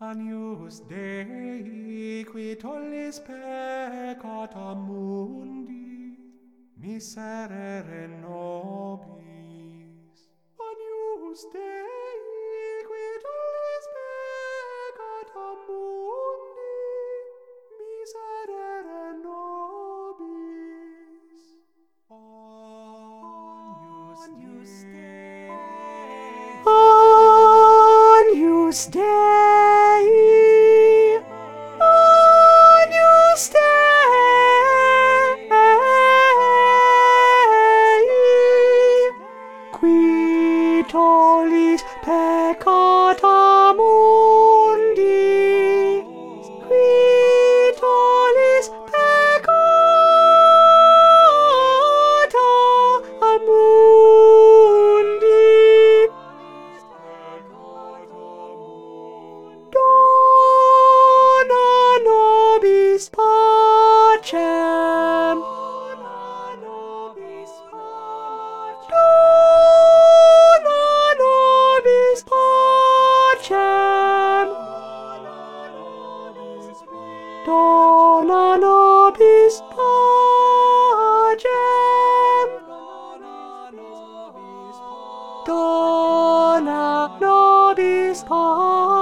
Agnus Dei, qui tollis peccata mundi, miserere nobis. Agnus Dei, qui tollis peccata mundi, miserere nobis. Agnus Dei. Agnus Dei. Agnus Dei, qui tollis peccata mundi, qui tollis peccata mundi. Dona nobis pacem. Dona nobis pacem. Dona nobis pacem. Dona nobis pacem.